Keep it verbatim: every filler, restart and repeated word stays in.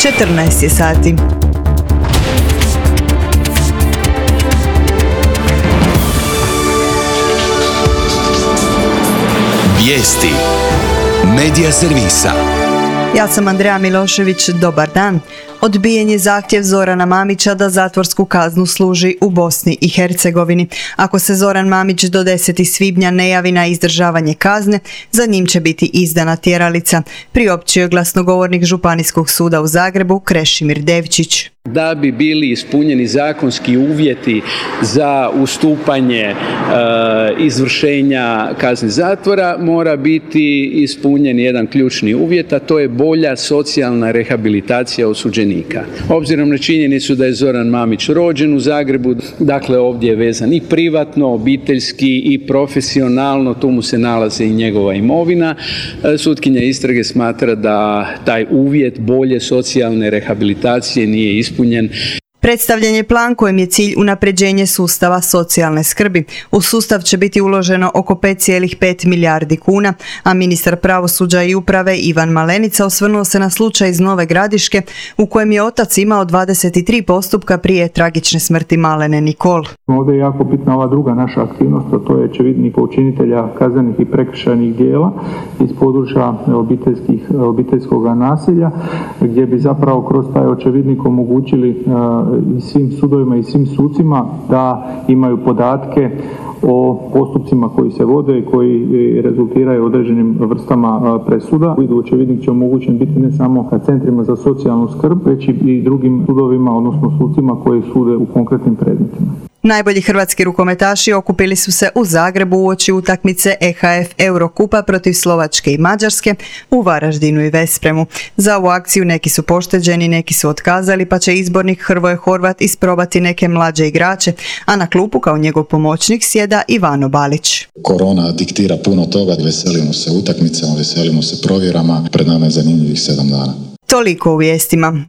četrnaest je sati. Vijesti Medija servisa. Ja sam Andreja Milošević, dobar dan. Odbijen je zahtjev Zorana Mamića da zatvorsku kaznu služi u Bosni i Hercegovini. Ako se Zoran Mamić do desetog svibnja ne javi na izdržavanje kazne, za njim će biti izdana tjeralica, priopćio je glasnogovornik Županijskog suda u Zagrebu Krešimir Devčić. Da bi bili ispunjeni zakonski uvjeti za ustupanje e, izvršenja kazne zatvora, mora biti ispunjen jedan ključni uvjet, a to je bolja socijalna rehabilitacija osuđenika. Obzirom na činjenicu da je Zoran Mamić rođen u Zagrebu, dakle ovdje je vezan i privatno, obiteljski i profesionalno, tu mu se nalaze i njegova imovina. Sutkinja istrage smatra da taj uvjet bolje socijalne rehabilitacije nije ispunjen. Predstavljen je plan kojem je cilj unapređenje sustava socijalne skrbi. U sustav će biti uloženo oko pet zarez pet milijardi kuna, a ministar pravosuđa i uprave Ivan Malenica osvrnuo se na slučaj iz Nove Gradiške u kojem je otac imao dvadeset tri postupka prije tragične smrti malene Nikol. Ovdje je jako bitna ova druga naša aktivnost, a to je očevidnik počinitelja kaznenih i prekršajnih djela iz područja obiteljskih, obiteljskog nasilja, gdje bi zapravo kroz taj očevidnik omogućili i svim sudovima i svim sucima da imaju podatke o postupcima koji se vode i koji rezultiraju određenim vrstama presuda. U očevidnik će omogućen biti ne samo centrima za socijalnu skrb, već i drugim sudovima, odnosno sucima koji sude u konkretnim predmetima. Najbolji hrvatski rukometaši okupili su se u Zagrebu uoči utakmice E H F Eurokupa protiv Slovačke i Mađarske u Varaždinu i Vespremu. Za ovu akciju neki su pošteđeni, neki su otkazali, pa će izbornik Hrvoje Horvat isprobati neke mlađe igrače, a na klupu kao njegov pomoćnik sjeda Ivano Balić. Korona diktira puno toga, veselimo se utakmicama, veselimo se provjerama, pred nama je zanimljivih sedam dana. Toliko u vijestima.